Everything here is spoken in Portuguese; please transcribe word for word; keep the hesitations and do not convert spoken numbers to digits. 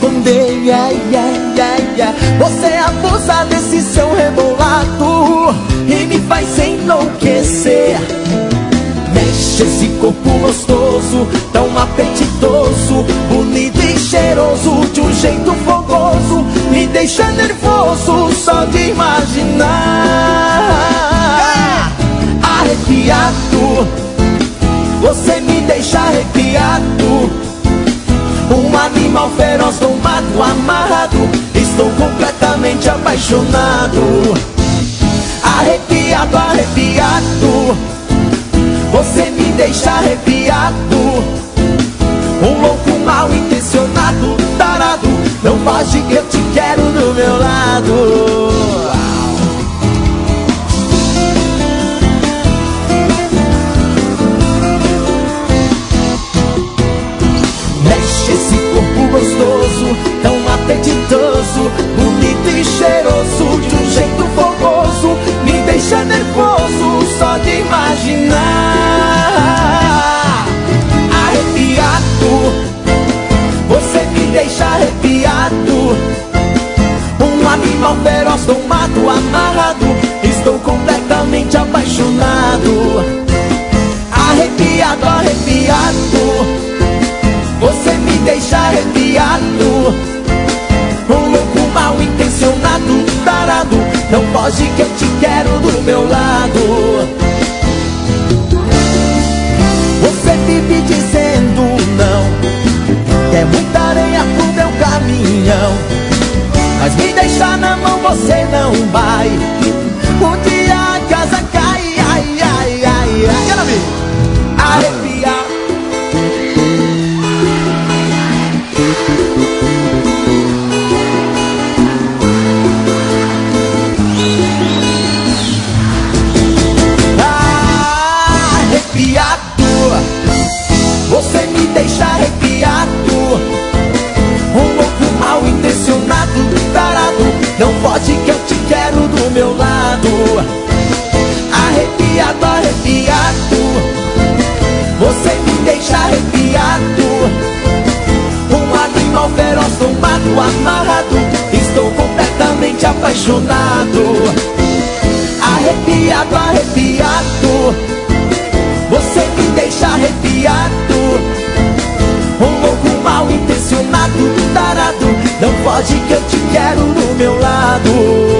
responder, yeah, yeah, yeah, yeah. Você abusa desse seu rebolado e me faz enlouquecer. Mexe esse corpo gostoso, tão apetitoso, bonito e cheiroso, de um jeito fogoso, me deixa nervoso só de imaginar. Arrepiado, você me deixa arrepiado. Um animal feroz, domado, amarrado, estou completamente apaixonado. Arrepiado, arrepiado, você me deixa arrepiado. Um louco mal intencionado, tarado, não foge que eu te quero do meu lado. Mexe esse corpo gostoso, tão apetitoso, bonito e cheiroso, de um jeito fogoso, me deixa nervoso só de imaginar. Arrepiado, você me deixa arrepiado. Um animal feroz, domado, amarrado, estou completamente apaixonado. Arrepiado, arrepiado, você me deixa arrepiado. Um louco mal intencionado, tarado, não foge que eu te quero do meu lado. Você vive dizendo não, quer muita areia pro meu caminhão, mas me deixar na mão você não vai. Um dia a casa cai, ai, ai, ai, ai. Quero ver. Arrepiado. Arrepiado, você me deixa arrepiado. Um louco mal intencionado, tarado, não pode que eu te quero do meu lado. Arrepiado, arrepiado, você me deixa arrepiado. Um animal feroz, domado, amarrado, estou completamente apaixonado. Arrepiado, arrepiado, você me deixa arrepiado. Um louco mal intencionado, tarado, não pode que eu te quero do meu lado.